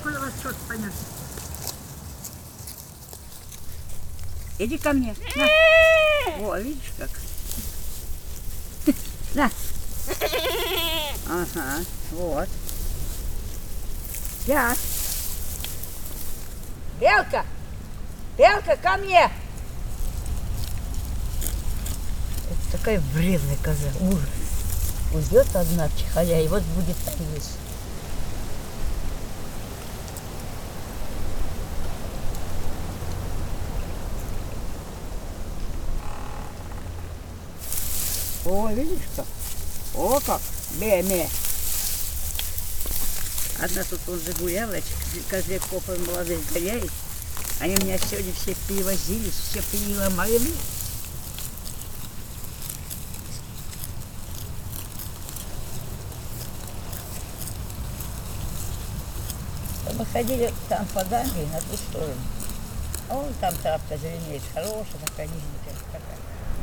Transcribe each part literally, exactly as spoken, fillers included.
какой у вас счет понес. Иди ко мне. На. О, видишь как? На. Ага, вот. Я. Белка! Белка, ко мне! Это такая вредная коза. Ужас. Уйдет одна чихая, и вот будет там есть. О, видишь как? О, как? Бе-ме. Одна тут вот загуляла, козе копы молодых гоняет. Они меня сегодня все перевозились, все переломали. Мы ходили там по Ганге на ту сторону. А вон там травка зеленеет, хорошая, такая низенькая. Такая.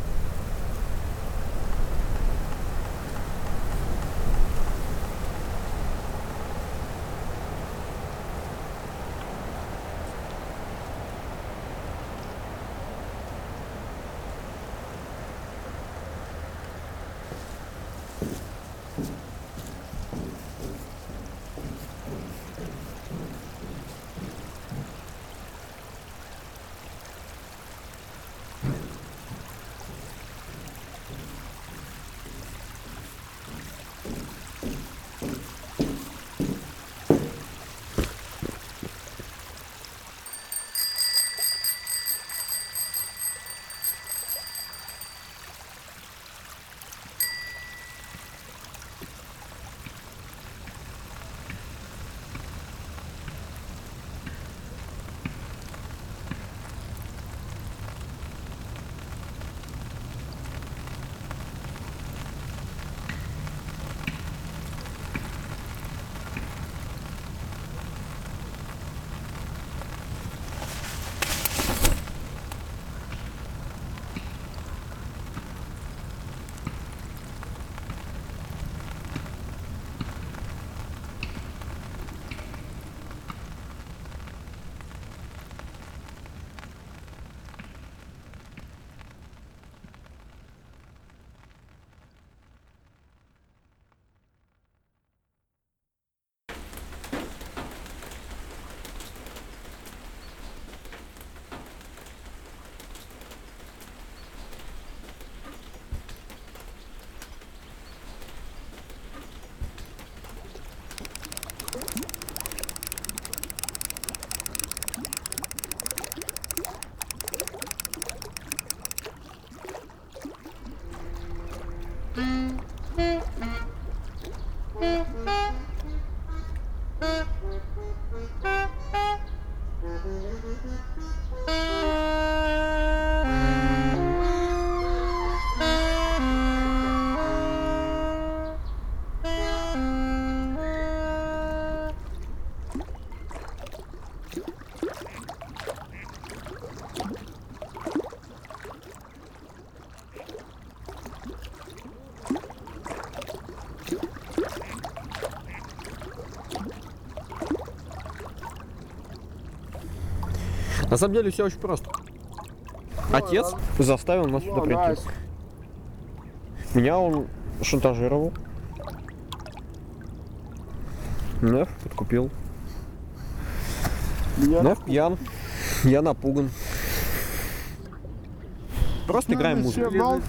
На самом деле все очень просто. Отец заставил нас сюда прийти. Меня он шантажировал. Неф подкупил. Неф пьян. Я напуган. Просто играем музыку.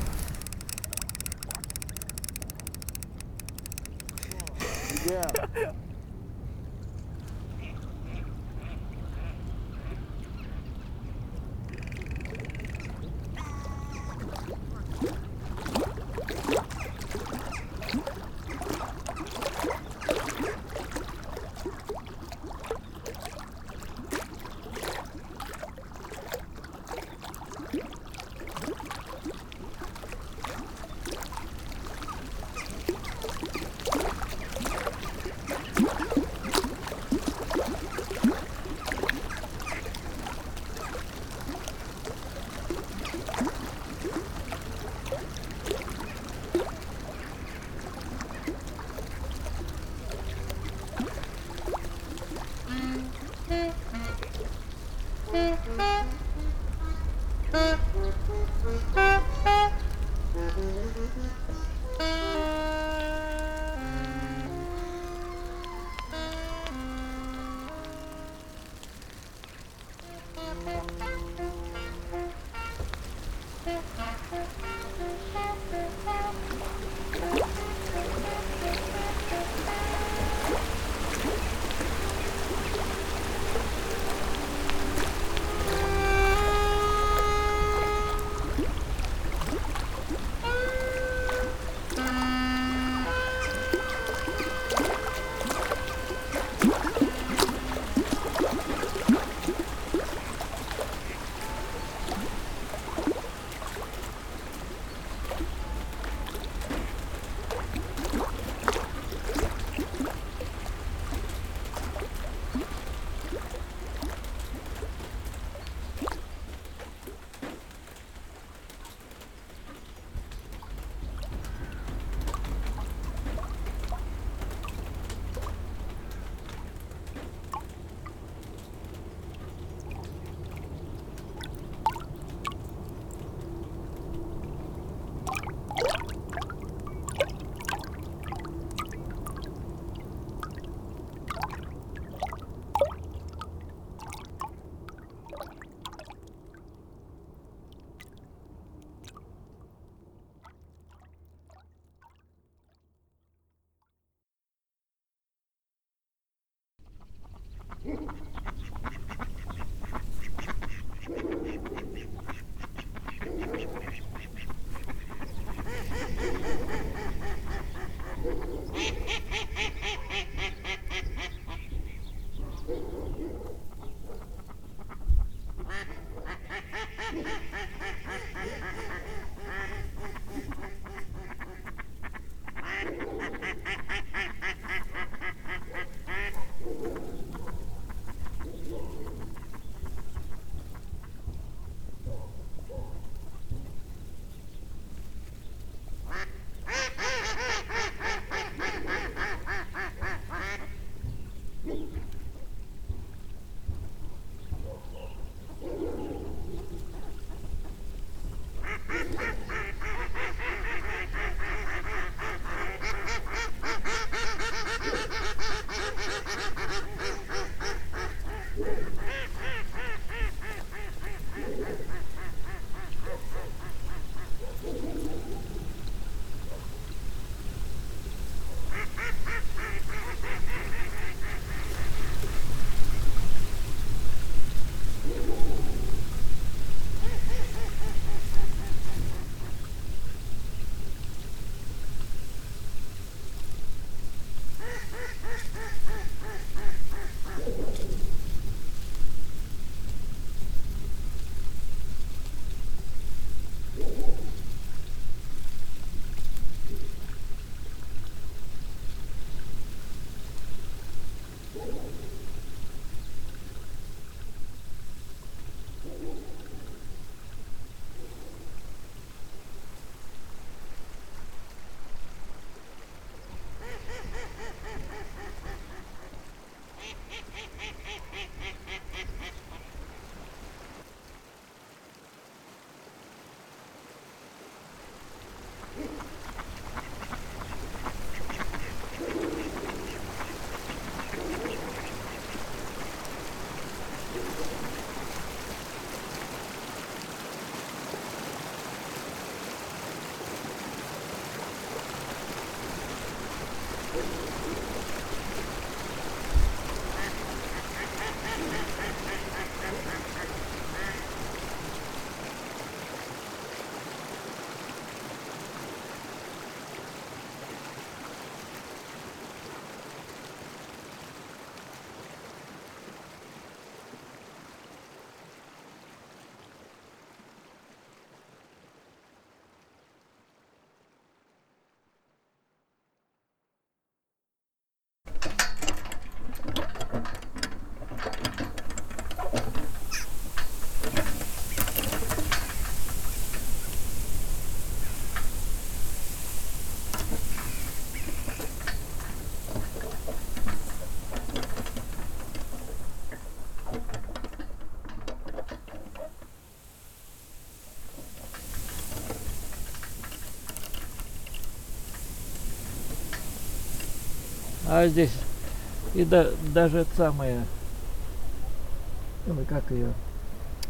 А здесь и да, даже это самое, ну как ее,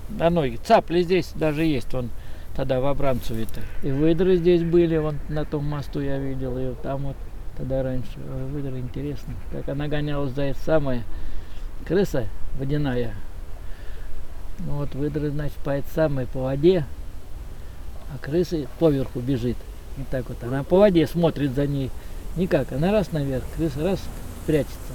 на ноги. Цапли здесь даже есть, вон тогда в Абрамцеве-то. И выдры здесь были, вон на том мосту я видел, и вот там вот тогда раньше. Ой, выдры интересно. Как она гонялась за это самое. Крыса водяная. Ну вот выдры, значит, по это самое по воде, а крыса поверху бежит. И так вот она по воде смотрит за ней. Никак, она раз наверх, крыса раз прячется.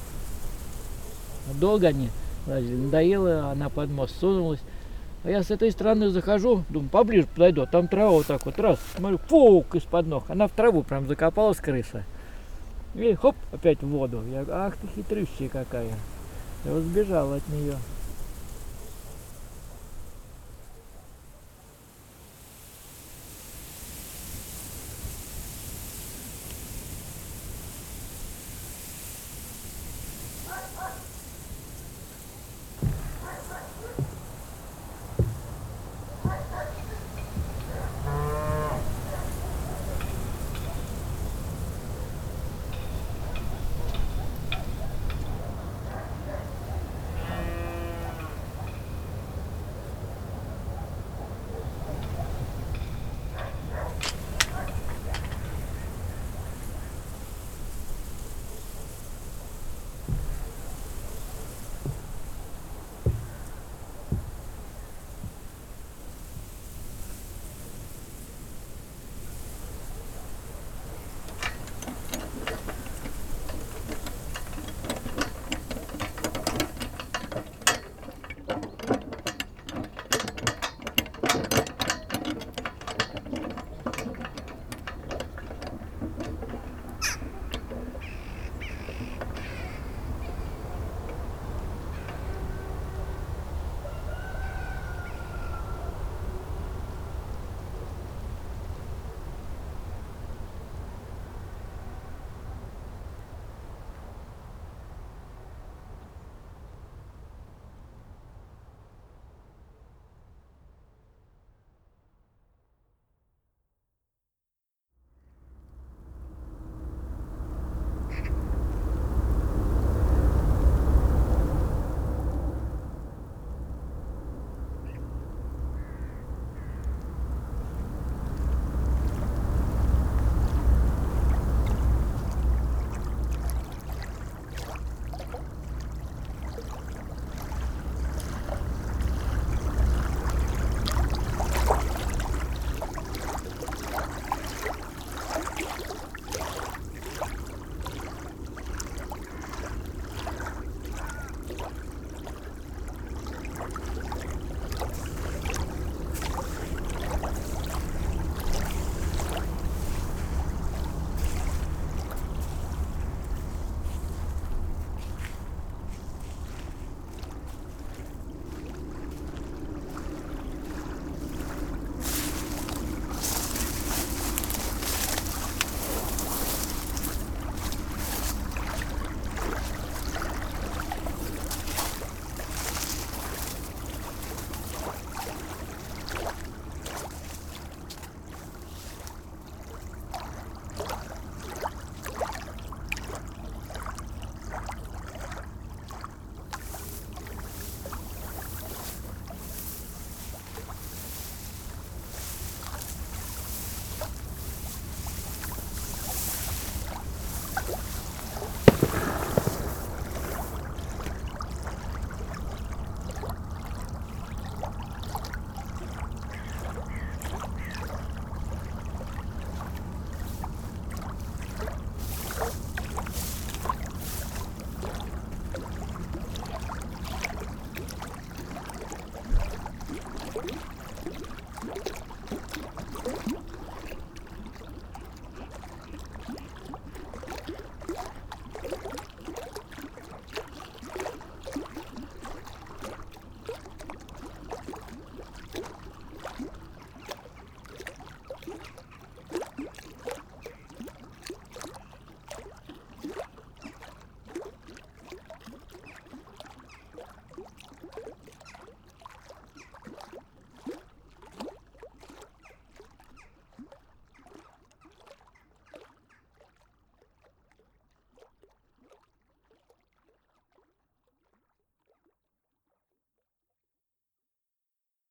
Долго они лазили, надоело, она под мост сунулась. А я с этой стороны захожу, думаю, поближе подойду, а там трава вот так вот, раз, смотрю, фук, из-под ног. Она в траву прям закопалась, крыса. И хоп, опять в воду. Я, ах ты хитрющая какая. Я вот сбежал от нее.